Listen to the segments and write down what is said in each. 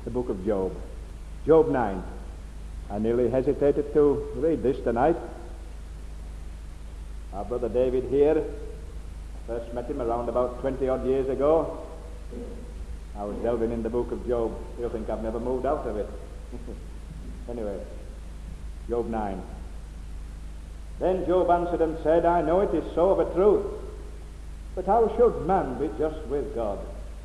the book of Job. Job 9. I nearly hesitated to read this tonight. Our brother David here, first met him around about 20-odd years ago. I was delving in the book of Job. You'll think I've never moved out of it. Anyway, Job 9. Then Job answered and said, I know it is so of a truth, but how should man be just with God?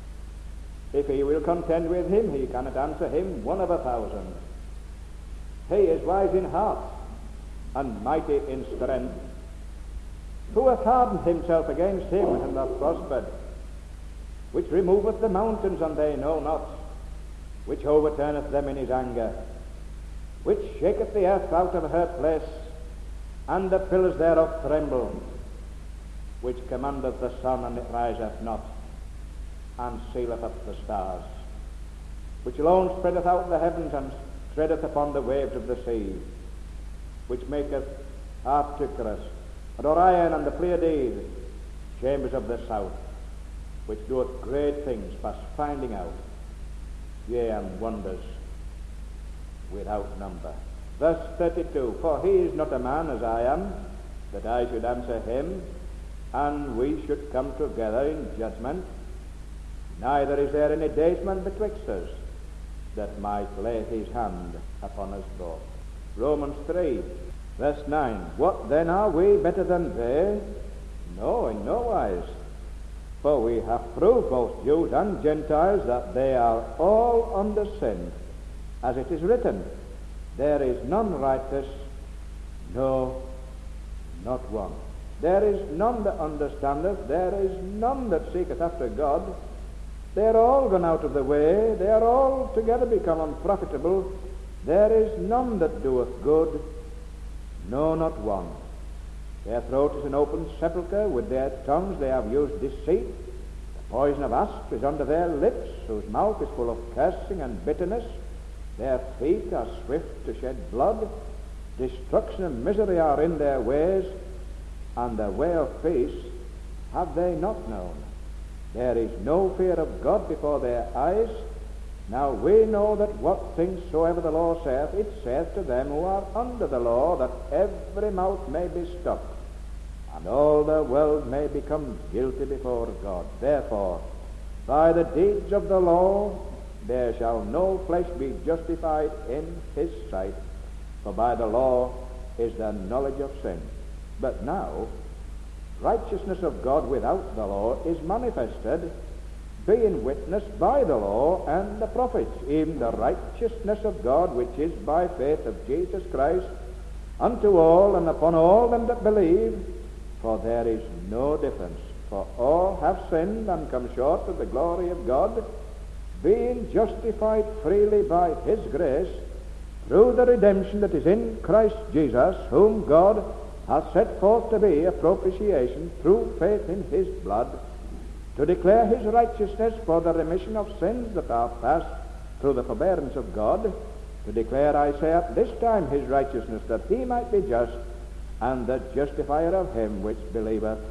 If he will contend with him, he cannot answer him 1 of 1,000. He is wise in heart and mighty in strength. Who hath hardened himself against him and hath prospered? Which removeth the mountains, and they know not, which overturneth them in his anger, which shaketh the earth out of her place, and the pillars thereof tremble, which commandeth the sun, and it riseth not, and sealeth up the stars, which alone spreadeth out the heavens, and treadeth upon the waves of the sea, which maketh Arcturus, and Orion, and the Pleiades, chambers of the south, which doeth great things past finding out, yea, and wonders without number. Verse 32, for he is not a man as I am, that I should answer him, and we should come together in judgment. Neither is there any daysman betwixt us, that might lay his hand upon us both. Romans 3, verse 9, what then, are we better than they? No, in no wise. For we have proved, both Jews and Gentiles, that they are all under sin. As it is written, there is none righteous, no, not one. There is none that understandeth, there is none that seeketh after God. They are all gone out of the way, they are all together become unprofitable. There is none that doeth good, no, not one. Their throat is an open sepulchre, with their tongues they have used deceit. The poison of asp is under their lips, whose mouth is full of cursing and bitterness. Their feet are swift to shed blood. Destruction and misery are in their ways, and the way of peace have they not known. There is no fear of God before their eyes. Now we know that what things soever the law saith, it saith to them who are under the law, that every mouth may be stopped, and all the world may become guilty before God. Therefore, by the deeds of the law, there shall no flesh be justified in his sight, for by the law is the knowledge of sin. But now, righteousness of God without the law is manifested, being witnessed by the law and the prophets, even the righteousness of God which is by faith of Jesus Christ, unto all and upon all them that believe, for there is no difference. For all have sinned and come short of the glory of God, being justified freely by his grace, through the redemption that is in Christ Jesus, whom God hath set forth to be a propitiation through faith in his blood, to declare his righteousness for the remission of sins that are past through the forbearance of God, to declare, I say, at this time his righteousness, that he might be just, and the justifier of him which believeth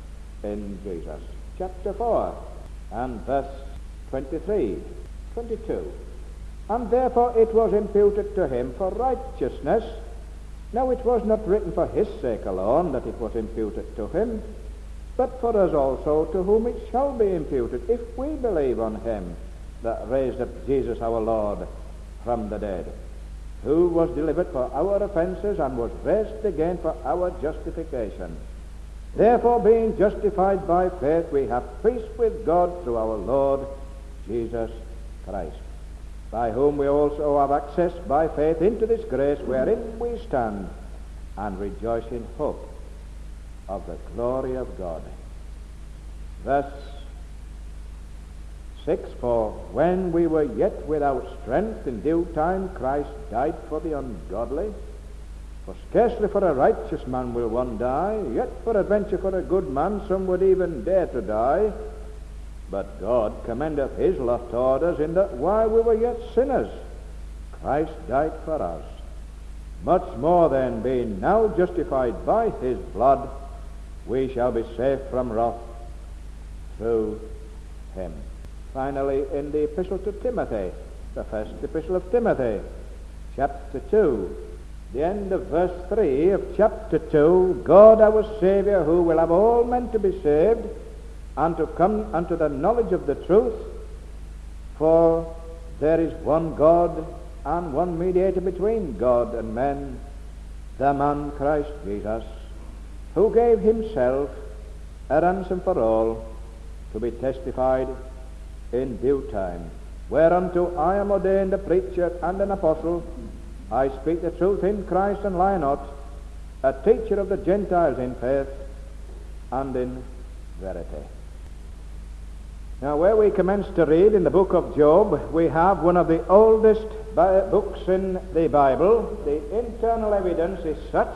in Jesus. Chapter 4 and verse 23, 22. And therefore it was imputed to him for righteousness. Now it was not written for his sake alone that it was imputed to him, but for us also, to whom it shall be imputed, if we believe on him that raised up Jesus our Lord from the dead, who was delivered for our offenses and was raised again for our justification. Therefore, being justified by faith, we have peace with God through our Lord Jesus Christ, by whom we also have access by faith into this grace wherein we stand, and rejoice in hope of the glory of God. Verse 6, for when we were yet without strength, in due time Christ died for the ungodly. For scarcely for a righteous man will one die, yet peradventure for a good man some would even dare to die. But God commendeth his love toward us, in that while we were yet sinners, Christ died for us. Much more then, being now justified by his blood, we shall be safe from wrath through him. Finally, in the epistle to Timothy, The first epistle of Timothy, chapter 2. The end of verse 3 of chapter 2, God our Saviour, who will have all men to be saved, and to come unto the knowledge of the truth, for there is one God, and one mediator between God and men, the man Christ Jesus, who gave himself a ransom for all, to be testified in due time. Whereunto I am ordained a preacher and an apostle. I speak the truth in Christ and lie not, a teacher of the Gentiles in faith and in verity. Now, where we commence to read in the book of Job, we have one of the oldest books in the Bible. The internal evidence is such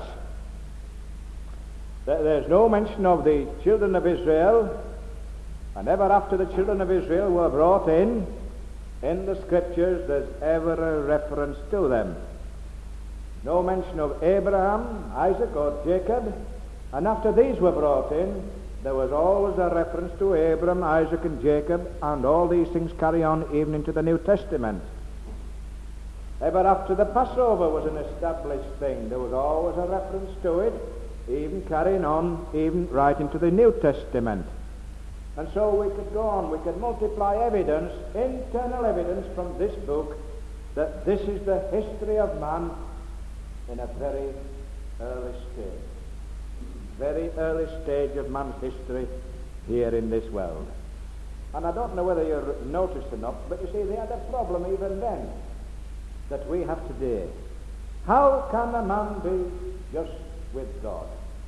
that there's no mention of the children of Israel, and ever after the children of Israel were brought in the Scriptures, there's ever a reference to them. No mention of Abraham, Isaac, or Jacob, and after these were brought in, there was always a reference to Abraham, Isaac, and Jacob, and all these things carry on even into the New Testament. Ever after the Passover was an established thing, there was always a reference to it, even carrying on, even right into the New Testament. And so we could go on, we could multiply evidence, internal evidence from this book, that this is the history of man in a very early stage. Very early stage of man's history here in this world. And I don't know whether you've noticed or not, but you see, they had a problem even then that we have today. How can a man be just with God?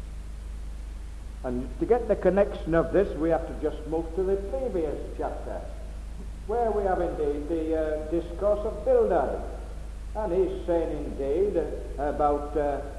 And to get the connection of this, we have to just move to the previous chapter, where we have indeed the discourse of Bildad. And he's saying indeed about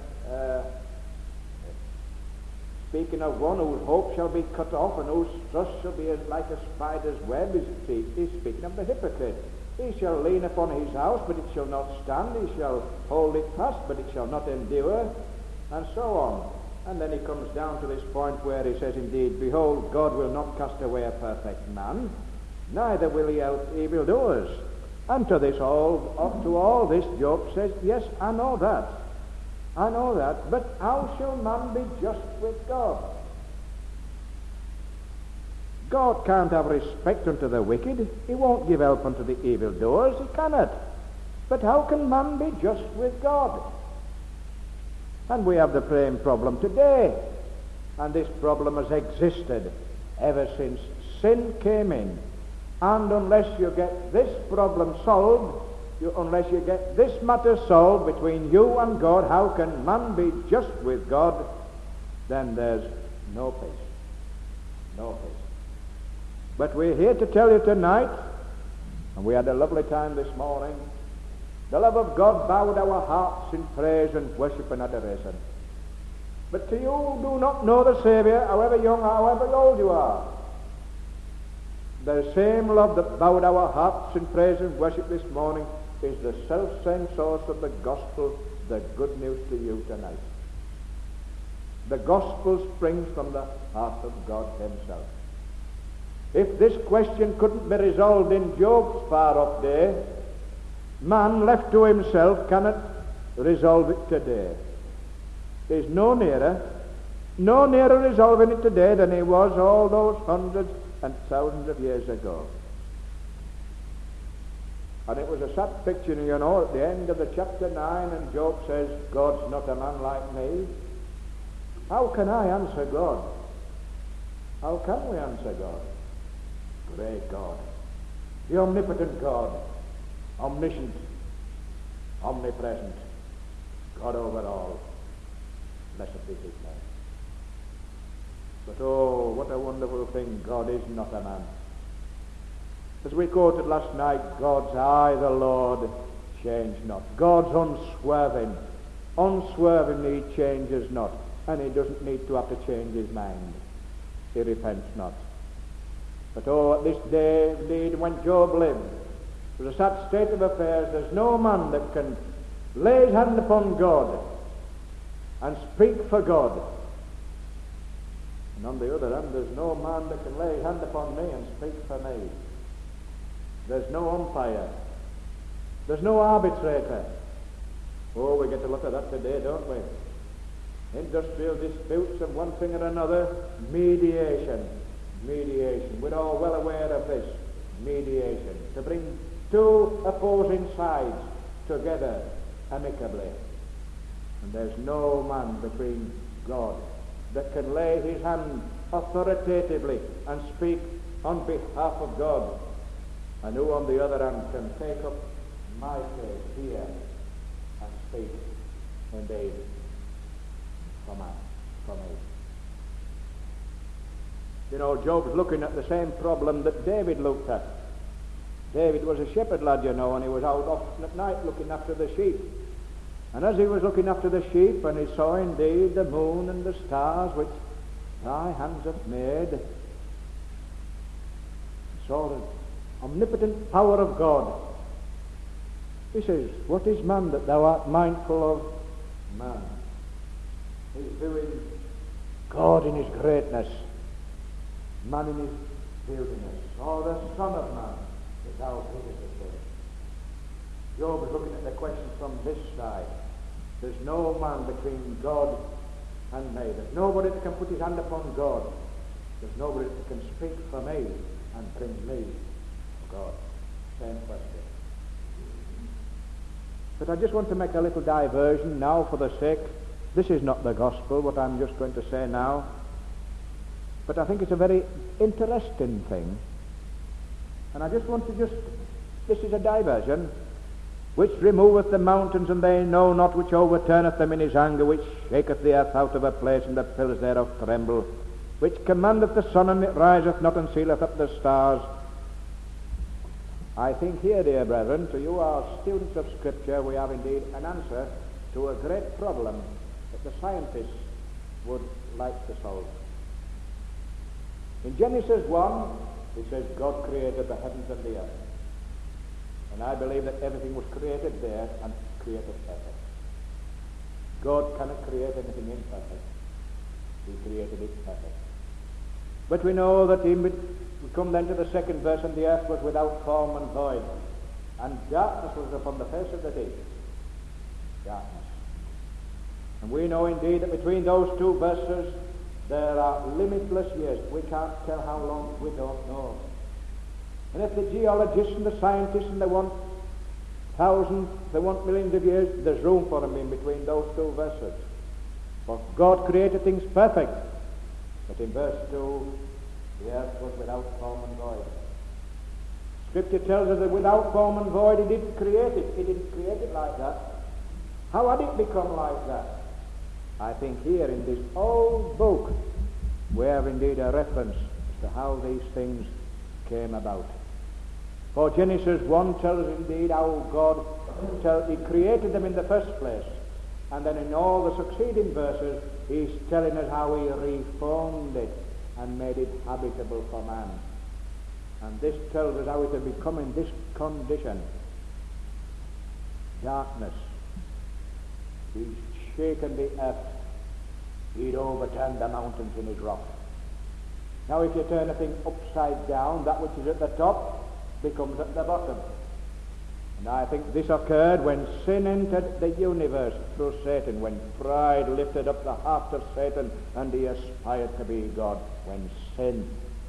speaking of one whose hope shall be cut off and whose trust shall be like a spider's web. He's speaking of the hypocrite. He shall lean upon his house, but it shall not stand. He shall hold it fast, but it shall not endure, and so on. And then he comes down to this point where he says, indeed, behold, God will not cast away a perfect man, neither will he out evildoers. And to all this, Job says, yes, I know that, but how shall man be just with God? God can't have respect unto the wicked. He won't give help unto the evildoers. He cannot. But how can man be just with God? And we have the same problem today. And this problem has existed ever since sin came in. And unless you get this problem solved, unless you get this matter solved between you and God, how can man be just with God? Then there's no peace. No peace. But we're here to tell you tonight, and we had a lovely time this morning, the love of God bowed our hearts in praise and worship and adoration. But to you who do not know the Saviour, however young or however old you are, the same love that bowed our hearts in praise and worship this morning is the self-same source of the gospel, the good news to you tonight. The gospel springs from the heart of God himself. If this question couldn't be resolved in Job's far-off day, man left to himself cannot resolve it today. He's no nearer resolving it today than he was all those hundreds and thousands of years ago. And it was a sad picture, you know, at the end of the chapter 9, and Job says, God's not a man like me. How can I answer God? How can we answer God? Great God, the omnipotent God, omniscient, omnipresent, God over all. Blessed be his name. But oh, what a wonderful thing, God is not a man. As we quoted last night, God's eye, the Lord, change not. God's unswerving. Unswervingly he changes not. And he doesn't need to have to change his mind. He repents not. But oh, at this day, indeed, when Job lived, it was a sad state of affairs. There's no man that can lay his hand upon God and speak for God. And on the other hand, there's no man that can lay his hand upon me and speak for me. There's no umpire. There's no arbitrator. Oh, we get a lot of that today, don't we? Industrial disputes of one thing or another. Mediation. Mediation. We're all well aware of this. Mediation. To bring two opposing sides together amicably. And there's no man between God that can lay his hand authoritatively and speak on behalf of God, and who on the other hand can take up my case here and speak indeed for me. You know, Job's looking at the same problem that David looked at. David was a shepherd lad, you know, and he was out often at night looking after the sheep. And as he was looking after the sheep, and he saw indeed the moon and the stars which thy hands have made, saw the omnipotent power of God. He says, what is man that thou art mindful of man? He's viewing God in his greatness, man in his beautiness, or the Son of Man that thou visitest him. Job is looking at the question from this side. There's no man between God and me. There's nobody that can put his hand upon God. There's nobody that can speak for me and bring me to God. Same question. But I just want to make a little diversion now for the sake. This is not the gospel, what I'm just going to say now. But I think it's a very interesting thing. And I just want to this is a diversion. Which removeth the mountains, and they know not, which overturneth them in his anger, which shaketh the earth out of her place, and the pillars thereof tremble, which commandeth the sun, and it riseth not, and sealeth up the stars. I think here, dear brethren, to you, our students of Scripture, we have indeed an answer to a great problem that the scientists would like to solve. In Genesis 1, it says, God created the heavens and the earth. And I believe that everything was created there and created perfect. God cannot create anything imperfect. He created it perfect. But we know that we come then to the second verse, and the earth was without form and void, and darkness was upon the face of the deep. Darkness. And we know indeed that between those two verses there are limitless years. We can't tell how long, we don't know. And if the geologists and the scientists, and they want thousands, they want millions of years, there's room for them in between those two verses. For God created things perfect. But in verse 2, the earth was without form and void. Scripture tells us that without form and void, He didn't create it. He didn't create it like that. How had it become like that? I think here in this old book, we have indeed a reference as to how these things came about. For Genesis 1 tells us indeed how God He created them in the first place. And then in all the succeeding verses, He's telling us how He reformed it and made it habitable for man. And this tells us how it had become in this condition. Darkness. He's shaken the earth. He'd overturned the mountains in His wrath. Now if you turn a thing upside down, that which is at the top becomes at the bottom. And I think this occurred when sin entered the universe through Satan, when pride lifted up the heart of Satan and he aspired to be God. When sin,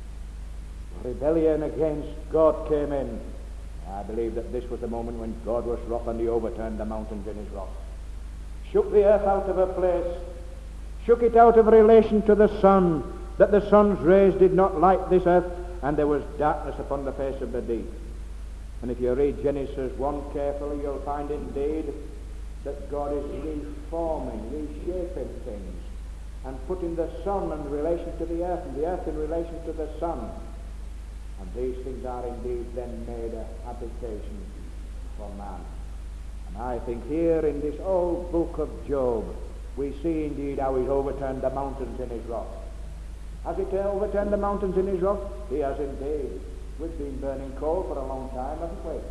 rebellion against God came in, I believe that this was the moment when God was wroth and He overturned the mountains in His wrath. Shook the earth out of her place, shook it out of relation to the sun, that the sun's rays did not light this earth, and there was darkness upon the face of the deep. And if you read Genesis 1 carefully, you'll find indeed that God is reforming, reshaping things, and putting the sun in relation to the earth, and the earth in relation to the sun. And these things are indeed then made a habitation for man. And I think here in this old book of Job, we see indeed how He's overturned the mountains in His wrath. Has He overturned the mountains in His wrath? He has indeed. We've been burning coal for a long time, haven't we?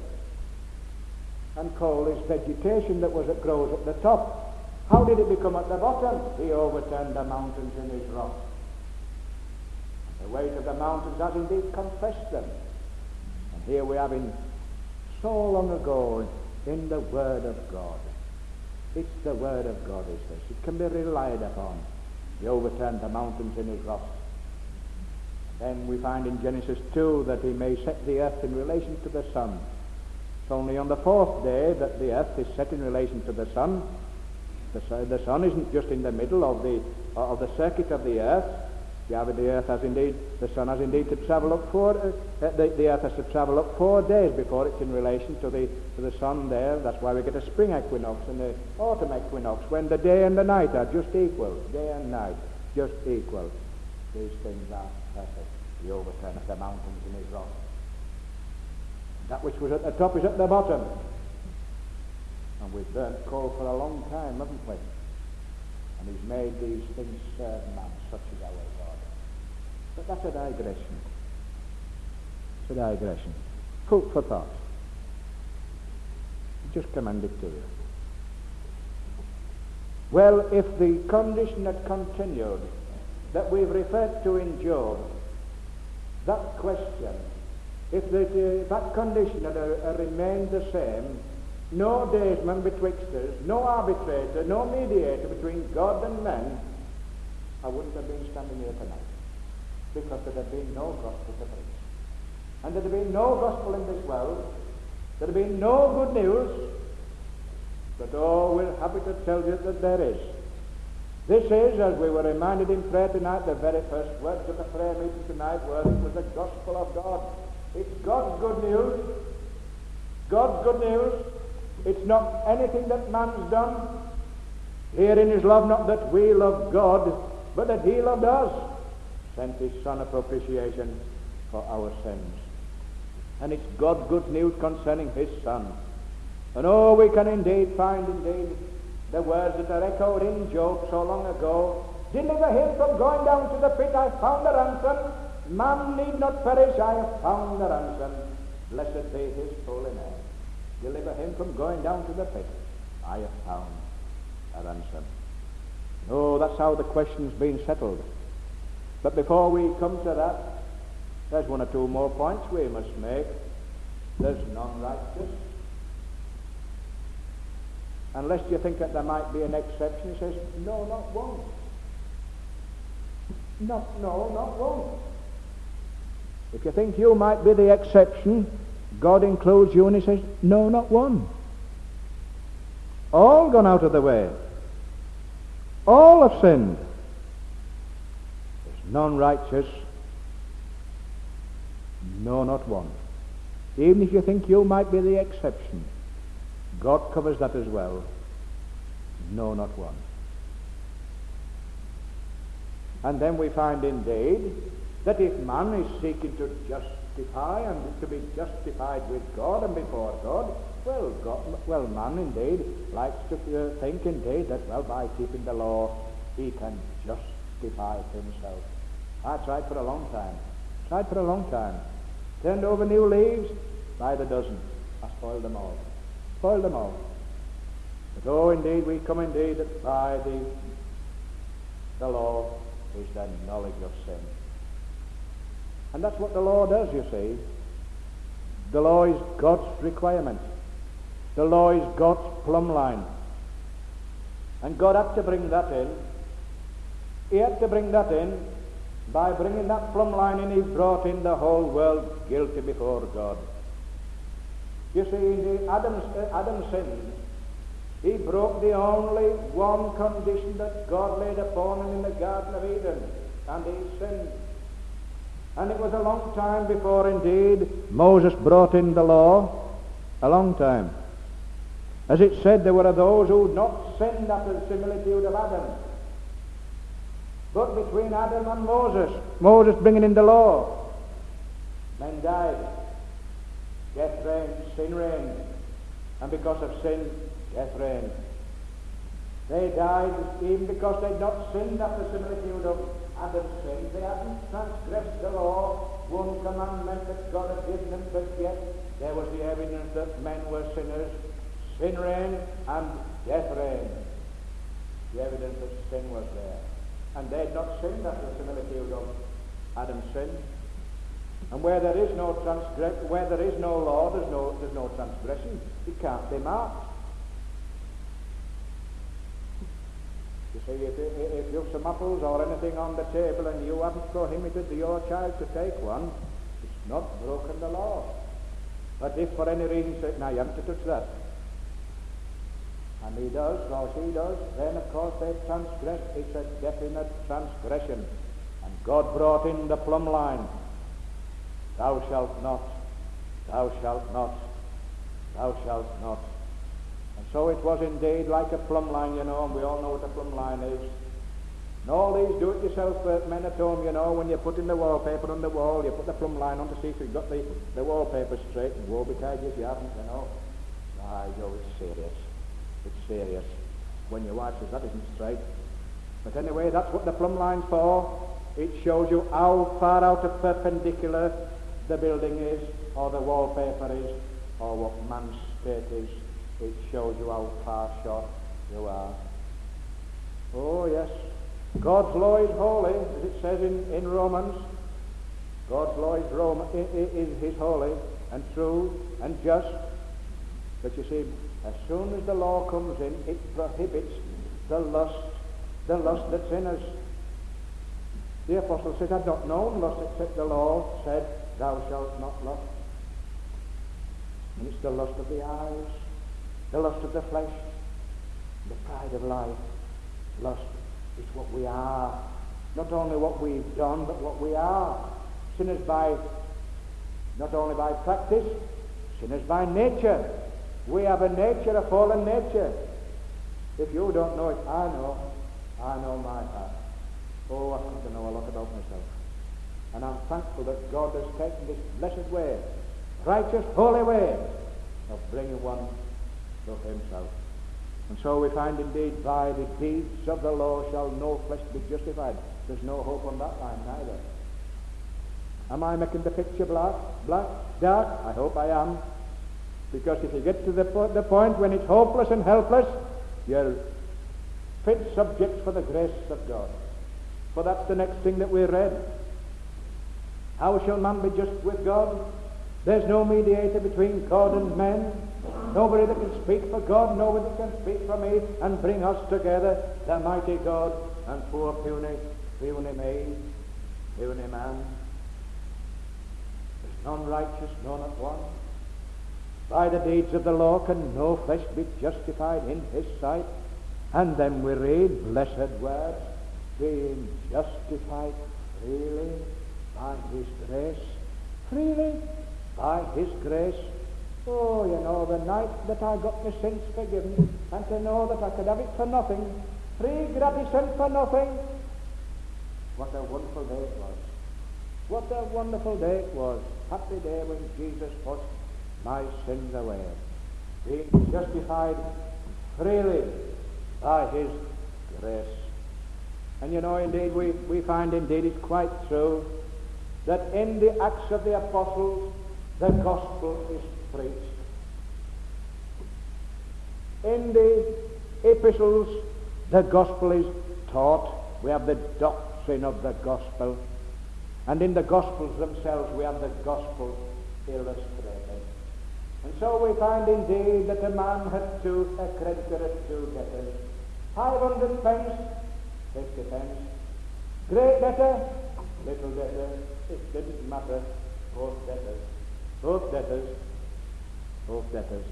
And coal is vegetation that grows at the top. How did it become at the bottom? He overturned the mountains in His wrath. The weight of the mountains has indeed compressed them. And here we have in so long ago, in the Word of God. It's the Word of God, he says. It can be relied upon. He overturned the mountains in his wrath. Then we find in Genesis 2 that he may set the earth in relation to the sun. It's only on the fourth day that the earth is set in relation to the sun. The sun isn't just in the middle of the circuit of the earth. The earth has indeed, the sun has indeed to travel up the earth has to travel up 4 days before it's in relation to the sun there. That's why we get a spring equinox and the autumn equinox, when the day and the night are just equal. Day and night, just equal. These things are perfect. The overturn of the mountains in his wrath. That which was at the top is at the bottom. And we've burnt coal for a long time, haven't we? And he's made these things serve man, such is our God. But that's a digression. It's a digression. Food for thought. Just commend it to you. Well, if the condition had continued that we've referred to in Job, that question, if that condition had remained the same, no daysman betwixt us, no arbitrator, no mediator between God and men, I wouldn't have been standing here tonight, because there had been no gospel to preach. And there had been no gospel in this world. There had been no good news. But oh, we're happy to tell you that there is. This is, as we were reminded in prayer tonight, the very first words of the prayer meeting tonight were, it was the gospel of God. It's God's good news. God's good news. It's not anything that man's done. Herein is love, not that we love God, but that he loved us, sent his Son of propitiation for our sins. And it's God's good news concerning his Son. And oh, we can indeed find the words that are echoed in Job so long ago. Deliver him from going down to the pit, I have found a ransom. Man need not perish, I have found a ransom. Blessed be his holy name. Deliver him from going down to the pit, I have found a ransom. No, that's how the question's been settled. But before we come to that, there's one or two more points we must make. There's none righteous. Unless you think that there might be an exception, he says, no, not one. No, not one. If you think you might be the exception, God includes you, and he says, no, not one. All gone out of the way. All have sinned. There's none righteous. No, not one. Even if you think you might be the exception, God covers that as well. No, not one. And then we find indeed that if man is seeking to justify and to be justified with God and before God, well, man indeed likes to think indeed that, well, by keeping the law, he can justify himself. I tried for a long time. Turned over new leaves by the dozen. I spoiled them all. But oh, indeed, we come indeed that by the law is the knowledge of sin. And that's what the law does, you see. The law is God's requirement. The law is God's plumb line. And God had to bring that in. He had to bring that in. By bringing that plumb line in, he brought in the whole world guilty before God. You see, indeed, Adam sinned. He broke the only one condition that God laid upon him in the Garden of Eden, and he sinned. And it was a long time before, indeed, Moses brought in the law. A long time. As it said, there were those who had not sinned after the similitude of Adam. But between Adam and Moses bringing in the law, men died. Death reigned, sin reigned. And because of sin, death reigned. They died even because they had not sinned after the similitude of Adam's sin. They hadn't transgressed the law, one commandment that God had given them, but yet there was the evidence that men were sinners. Sin reigned and death reigned. The evidence that sin was there. And they had not sinned after the similitude of Adam's sin. And where there is no law, there's no transgression. It can't be marked. You see, if you've some apples or anything on the table and you haven't prohibited your child to take one, it's not broken the law. But if for any reason say, now you haven't to touch that, and he does or she does, then of course they've transgressed. It's a definite transgression. And God brought in the plumb line. Thou shalt not, thou shalt not, thou shalt not. And so it was indeed like a plumb line, and we all know what a plumb line is. And all these do-it-yourself men at home, when you're putting the wallpaper on the wall, you put the plumb line on to see if you've got the wallpaper straight, and woe betide you if you haven't, it's serious. It's serious. When your wife says that isn't straight. But anyway, that's what the plumb line's for. It shows you how far out of perpendicular the building is, or the wallpaper is, or what man's state is. It shows you how far short you are. Oh yes, God's law is holy, as it says in Romans. God's law is holy and true and just. But you see, as soon as the law comes in, it prohibits the lust that's in us. The apostle said, I've not known lust except the law said, thou shalt not lust. And it's the lust of the eyes, the lust of the flesh, the pride of life. Lust is what we are. Not only what we've done, but what we are. Sinners not only by practice, sinners by nature. We have a nature, a fallen nature. If you don't know it, I know my heart. Oh, I come to know a lot about myself. And I'm thankful that God has taken this blessed way, righteous, holy way, of bringing one to himself. And so we find indeed, by the deeds of the law shall no flesh be justified. There's no hope on that line neither. Am I making the picture black, dark? I hope I am. Because if you get to the point when it's hopeless and helpless, you're fit subjects for the grace of God. For that's the next thing that we read. How shall man be just with God? There's no mediator between God and men. Nobody that can speak for God, nobody that can speak for me and bring us together, the mighty God and poor puny me, puny man. There's none righteous, no not one. By the deeds of the law can no flesh be justified in his sight. And then we read, blessed words, being justified freely by his grace. Freely by his grace. Oh, the night that I got my sins forgiven, and to know that I could have it for nothing, free gratis and for nothing. What a wonderful day it was. What a wonderful day it was. Happy day when Jesus put my sins away. Being justified freely by his grace. And indeed, we find indeed it's quite true that in the Acts of the Apostles, the gospel is preached. In the epistles, the gospel is taught. We have the doctrine of the gospel. And in the gospels themselves, we have the gospel illustrated. And so we find indeed that a man had a creditor had two debtors. 500 pence, 50 pence. Great debtor, little debtor. It didn't matter. Both debtors. Both debtors. Both debtors.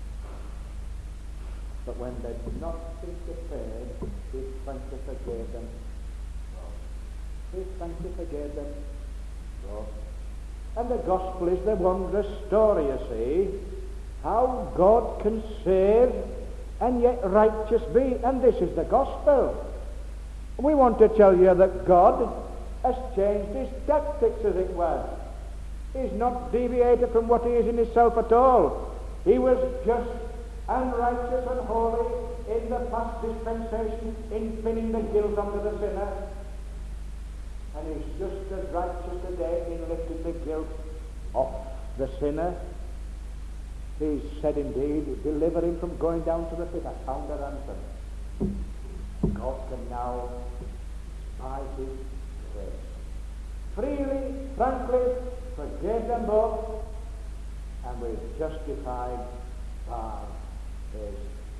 But when they did not think to pay, he frankly forgave them. He frankly forgave them. So, and the gospel is the wondrous story, you see, how God can save and yet righteous be. And this is the gospel. We want to tell you that God has changed his tactics, as it were. He's not deviated from what he is in himself at all. He was just and righteous and holy in the past dispensation in pinning the guilt onto the sinner. And he's just as righteous today in lifting the guilt off the sinner. He said indeed, deliver him from going down to the pit. I found a ransom. God can now, by his grace, freely, frankly, forgave them both, and was justified by his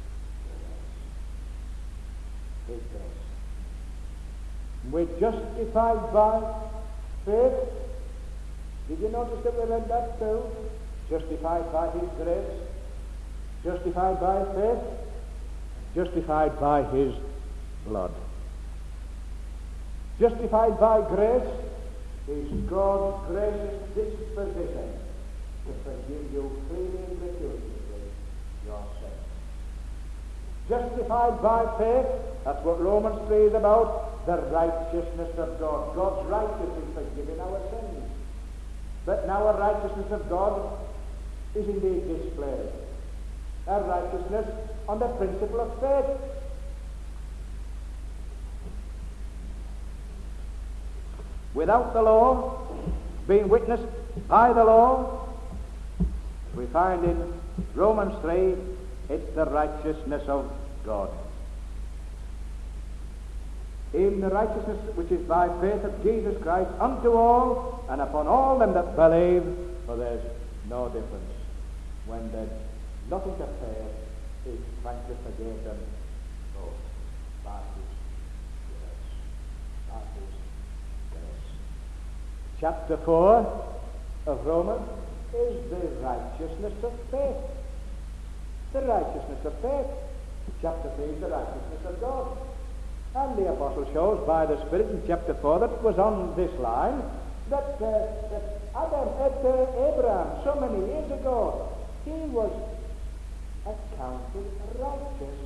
grace. His grace. We're justified by faith. Did you notice that we read that too? Justified by his grace. Justified by faith. Justified by his blood. Justified by grace is God's gracious disposition to forgive you freely and gratuitously your sins. Justified by faith, that's what Romans 3 is about, the righteousness of God. God's righteousness in forgiving our sins. But now our righteousness of God is indeed displayed. Our righteousness on the principle of faith. Without the law, being witnessed by the law, we find in Romans 3, it's the righteousness of God. Even the righteousness which is by faith of Jesus Christ unto all and upon all them that believe, for there's no difference. When there's nothing to pay, is frankly forgave them both by his grace. By his grace. Chapter 4 of Romans is the righteousness of faith. The righteousness of faith. Chapter 3 is the righteousness of God. And the apostle shows by the Spirit in chapter 4 that it was on this line that Abraham, so many years ago, he was accounted righteous.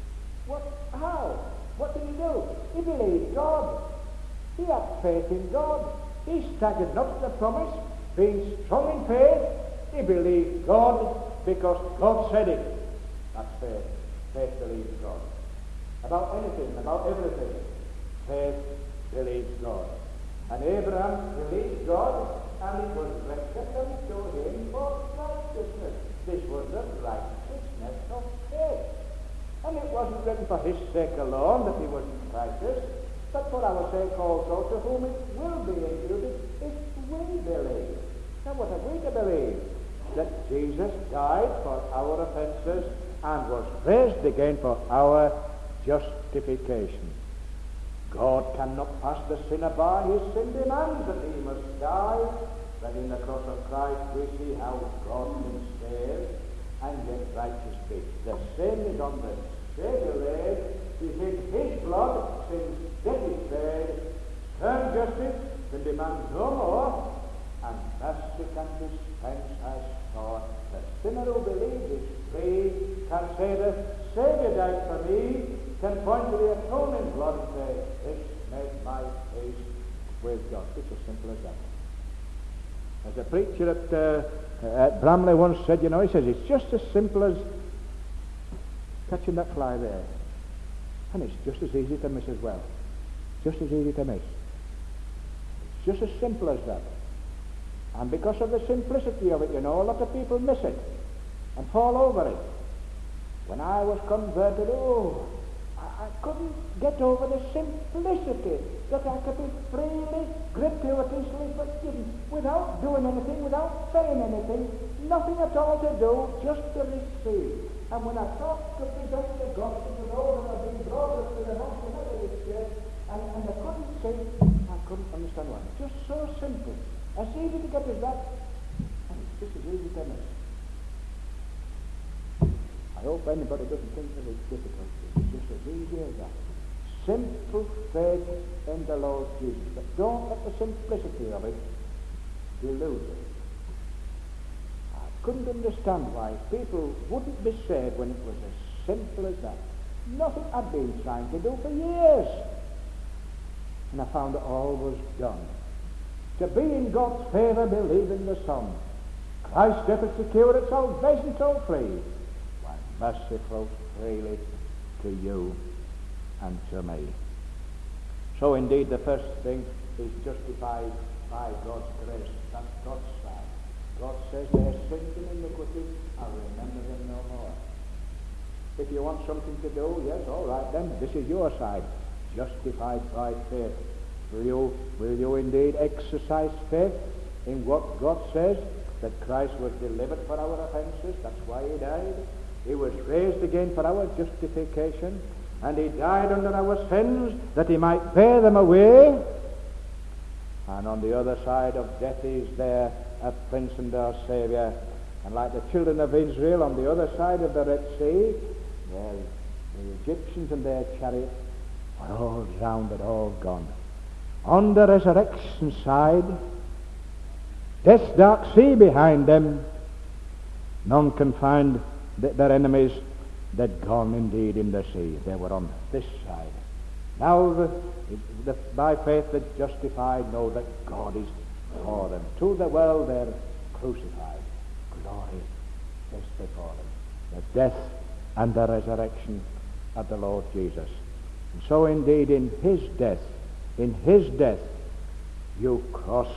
How? What did he do? He believed God. He had faith in God. He staggered not at the promise, being strong in faith. He believed God because God said it. That's faith. Faith believes God. About anything, about everything, faith believes God. And Abraham believed God, and it was reckoned to him for righteousness. This was the righteousness of faith. And it wasn't written for his sake alone that he was righteous, but for our sake also, to whom it will be imputed if we believe. Now what have we to believe? That Jesus died for our offences and was raised again for our justification. God cannot pass the sinner by. His sin demands that he must die. But in the cross of Christ we see how God can save and yet righteous be. The sin is on the Saviour laid, is in his blood, sin's debt is paid, earned justice can demand no more, and mercy can dispense as taught. The sinner who believes is free, can say the Saviour died for me, can point to the atoning blood and say, this made my peace with God. It's as simple as that. As a preacher at Bramley once said, he says, it's just as simple as catching that fly there. And it's just as easy to miss as well. Just as easy to miss. It's just as simple as that. And because of the simplicity of it, a lot of people miss it and fall over it. When I was converted, I couldn't get over the simplicity that I could be freely, gratuitously forgiven without doing anything, without saying anything, nothing at all to do, just to receive. And when I thought to present the gospel to those who have been brought up to the house of the Church, and I couldn't say, I couldn't understand why. Just so simple. As easy to get as that, and it's just as easy to miss. I hope anybody doesn't think that it's difficult. It's just as easy as that. Simple faith in the Lord Jesus. But don't let the simplicity of it delude you. I couldn't understand why people wouldn't be saved when it was as simple as that. Nothing I'd been trying to do for years. And I found that all was done. To be in God's favour, believe in the Son. Christ's death has secured its salvation so free. Mercy flows freely to you and to me. So indeed the first thing is justified by God's grace. That's God's side. God says they have sinned and iniquity, I'll remember them no more. If you want something to do, yes, all right then, this is your side. Justified by faith. Will you indeed exercise faith in what God says, that Christ was delivered for our offenses. That's why he died. He was raised again for our justification, and he died under our sins that he might bear them away. And on the other side of death is there a prince and our Saviour. And like the children of Israel on the other side of the Red Sea, well, the Egyptians and their chariot are all drowned, all gone. On the resurrection side, death's dark sea behind them, none can find their enemies. They'd gone indeed in the sea. They were on this side. Now, by faith the justified know that God is for them. To the world they're crucified. Glory is before them. The death and the resurrection of the Lord Jesus. And so indeed in his death, you cross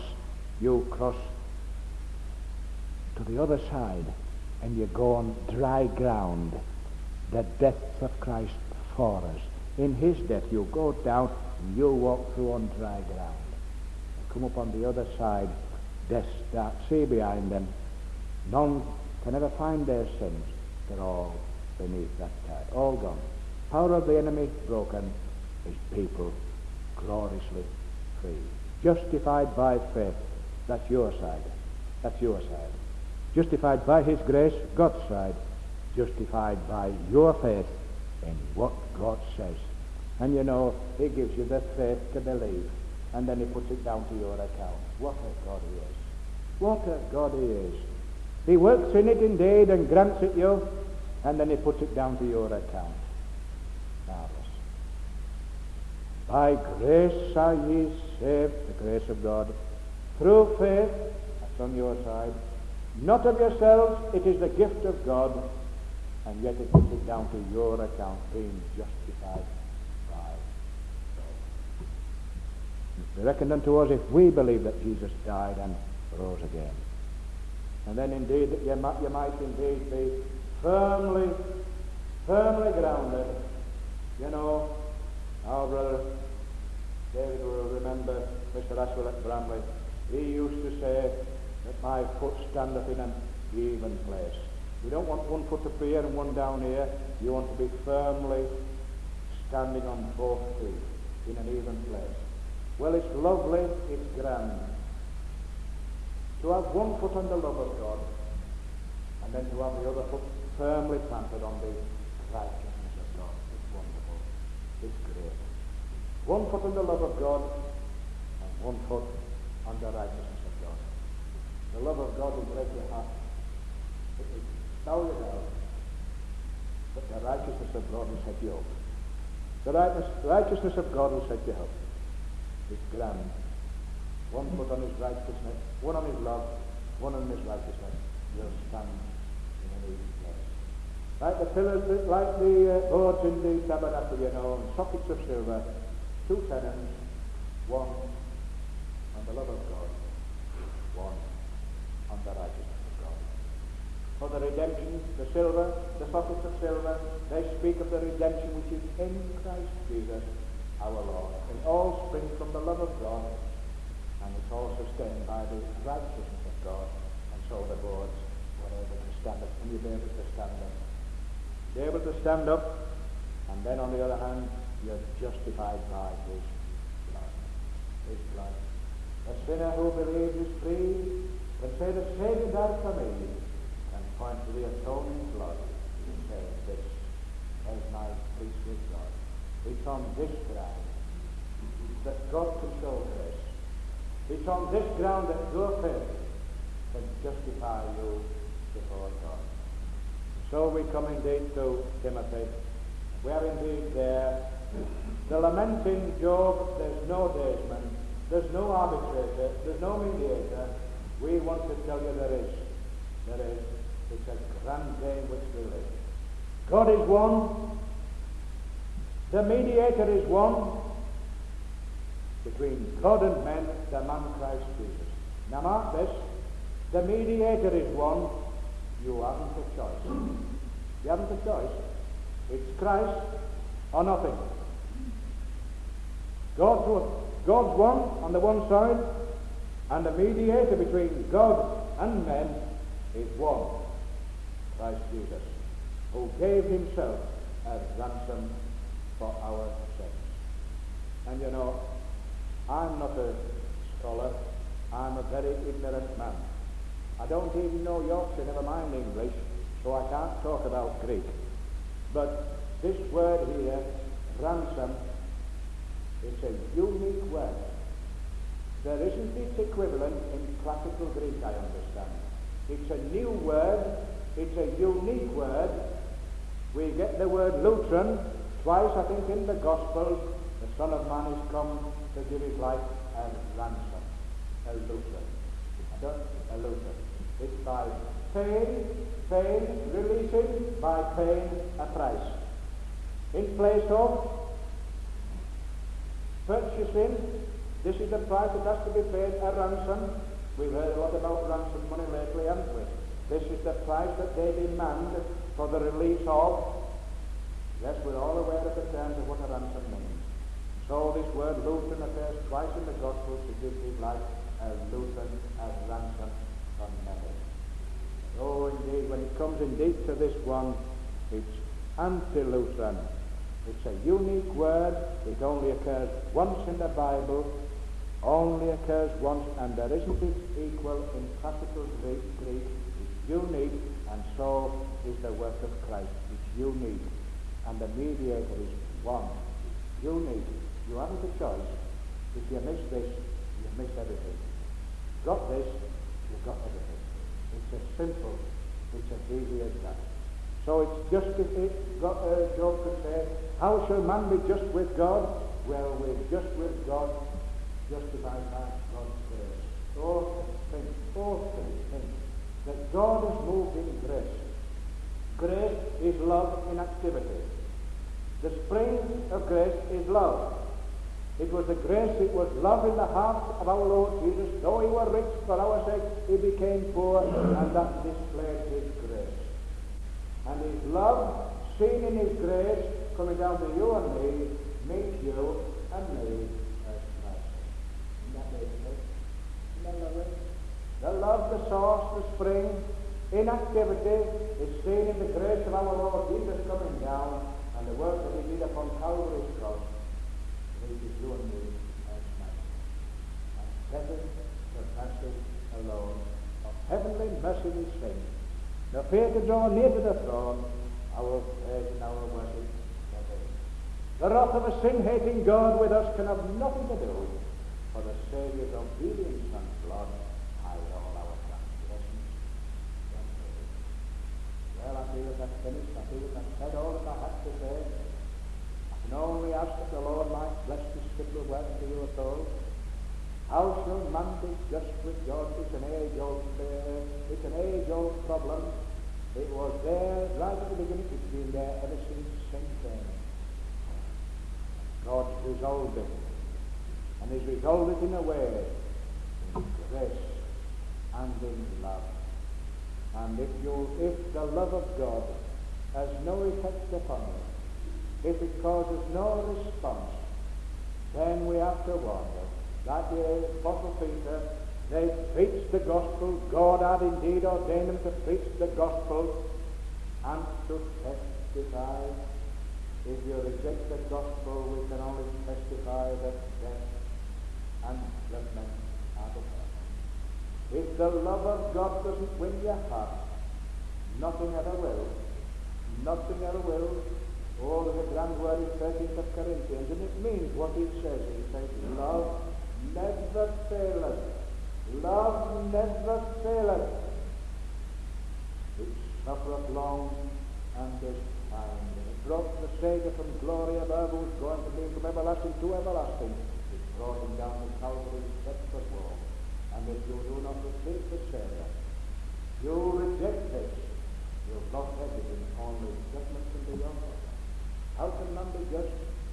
to the other side, and you go on dry ground. The death of Christ for us. In his death you go down and you walk through on dry ground. You come up on the other side, death's dark sea behind them. None can ever find their sins. They're all beneath that tide, all gone. Power of the enemy broken, his people gloriously free. Justified by faith. That's your side. That's your side. Justified by his grace, God's side. Justified by your faith in what God says. And you know, he gives you the faith to believe, and then he puts it down to your account. What a God he is. What a God he is. He works in it indeed and grants it you, and then he puts it down to your account. Marvelous. By grace are ye saved, the grace of God, through faith. That's on your side. Not of yourselves, it is the gift of God, and yet it puts it down to your account, being justified by faith. It's be reckoned unto us if we believe that Jesus died and rose again. And then indeed you might indeed be firmly grounded. You know, our brother David will remember Mr. Ashwell at Bramley. He used to say that my foot standeth in an even place. You don't want one foot up here and one down here. You want to be firmly standing on both feet in an even place. Well, it's lovely, it's grand to have one foot on the love of God, and then to have the other foot firmly planted on the righteousness of God. It's wonderful. It's great. One foot on the love of God, and one foot on the righteousness of God. The love of God will break your heart. It will bow you down. But the righteousness of God will set you up. The righteousness of God will set you up. It's grand. One foot on his righteousness, one on his love, one on his righteousness. You'll stand in an even place. Like the pillars, like the boards in the tabernacle, you know, and sockets of silver, two tenons, one on the love of God, one on the righteousness of God. For the redemption, the silver, the sockets of silver, they speak of the redemption which is in Christ Jesus our Lord. It all springs from the love of God, and it's all sustained by the righteousness of God. And so the boards were able to stand up, and you'll be able to stand up. Be able to stand up, and then on the other hand, you're justified by his blood. His blood. A sinner who believes is free, can say the Savior died for me, and point to the atoning blood, and say, this is my priesthood God. It's on this ground that God can show grace. It's on this ground that your faith can justify you before God. So we come indeed to Timothy. We are indeed there. The lamenting Job, there's no daysman, there's no arbitrator, there's no mediator. We want to tell you there is. There is. It's a grand day in which we live. God is one. The mediator is one between God and men, the man Christ Jesus. Now mark this, the mediator is one. You haven't a choice. You haven't a choice. It's Christ or nothing. God's one on the one side, And the mediator between God and men is one, Christ Jesus, who gave himself as ransom for our sins. And you know, I'm not a scholar. I'm a very ignorant man. I don't even know Yorkshire, never mind English, so I can't talk about Greek. But this word here, ransom, it's a unique word. There isn't its equivalent in classical Greek, I understand. It's a new word. It's a unique word. We get the word Lutheran twice, I think, in the Gospels. The Son of Man is come to give his life as ransom. A Lutheran. A Lutheran. It's by pain, releasing by paying a price. In place of purchasing, this is the price that has to be paid, a ransom. We've heard a lot about ransom money lately, haven't we? This is the price that they demand for the release of. Yes, we're all aware of the terms of what a ransom means. So this word Lutheran appears twice in the Gospels to give his life as Lutheran, as ransom from many. Oh, indeed, when it comes indeed to this one, it's anti-Lutheran. It's a unique word. It only occurs once in the Bible, only occurs once, and there isn't its equal in classical Greek. It's unique, and so is the work of Christ. It's unique, and the mediator is one. Unique. You haven't a choice. If you miss this, you miss everything. Got this, you've got everything. It's as simple, it's as easy as that. So it's just as if Job could say, how shall man be just with God? Well, we're just with God, justified by God's grace. Oh, think that God has moved in grace. Grace is love in activity. The spring of grace is love. It was the grace, it was love in the heart of our Lord Jesus. Though he were rich, for our sake he became poor, and that displayed his grace. And his love, seen in his grace, coming down to you and me, makes you and me as Christ. Isn't that amazing? Isn't that lovely? The love, the source, the spring, in activity, is seen in the grace of our Lord Jesus coming down, and the work that he did upon Calvary's cross, reaches you and me as Christ. And heaven surpasses alone of heavenly mercy we sing. No fear to draw near to the throne, our praise and our worship. The wrath of a sin-hating God with us can have nothing to do, for the Saviour's obedience and blood hide all our transgressions. Well, I feel that I've finished. I feel that I've said all that I had to say. I can only ask that the Lord might bless this simple word to you at all. How shall man be just with God? It's an age-old problem. It was there right at the beginning. It's been there ever since sin came. God's resolved it, and he's resolved it in a way, in grace and in love. And if the love of God has no effect upon you, if it causes no response, then we have to wonder. That the Apostle Peter, they preached the gospel. God had indeed ordained them to preach the gospel and to testify. If you reject the gospel, we can only testify that death and judgment are to come. If the love of God doesn't win your heart, nothing ever will. Nothing ever will. Oh, there's a grand word in 13th of Corinthians, and it means what it says. It says, love never faileth. Love never faileth. It suffereth long and is kind. It brought the Saviour from glory above, who is going to be from everlasting to everlasting. It brought him down to Calvary's steps of woe. And if you do not receive the Saviour, you reject this, you've lost everything. Only judgment can be yours. How can man be just?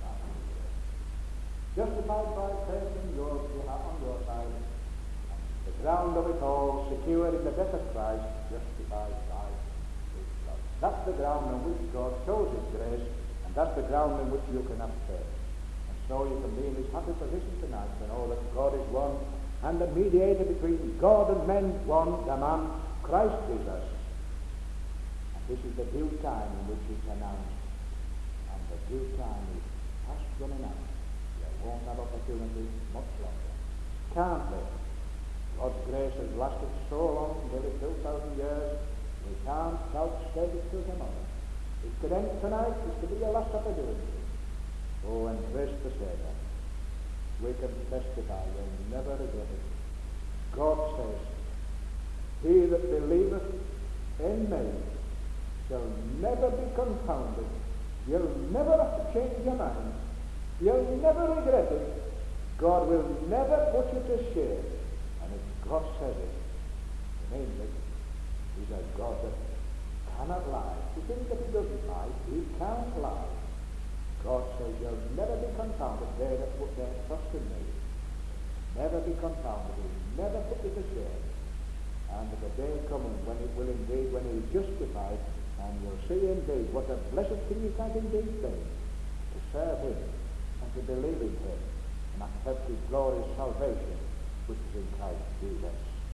Justified by faith in your behalf on your side. The ground of it all, secured in the death of Christ, justified by his blood. That's the ground on which God shows his grace, and that's the ground on which you can have faith. And so you can be in this happy position tonight to know that God is one, and the mediator between God and men, one, the man, Christ Jesus. And this is the due time in which it's announced. And the due time is fast running out. You won't have opportunity much longer. Can't they? God's grace has lasted so long, nearly 2,000 years, we can't outstay it till tomorrow. It could end tonight, it could be your last opportunity. Oh, embrace the Saviour. We can testify, you'll never regret it. God says, he that believeth in me shall never be confounded. You'll never have to change your mind. You'll never regret it. God will never put you to shame. And if God says it, it means it. He's a God that cannot lie. You think that he doesn't lie? He can't lie. God says, you'll never be confounded, they that put their trust in me. Never be confounded. He'll never put you to shame. And the day coming when it will indeed, when he is justified, and you'll see indeed what a blessed thing it has indeed been to serve him and to believe in him and accept his glorious salvation which is in Christ Jesus.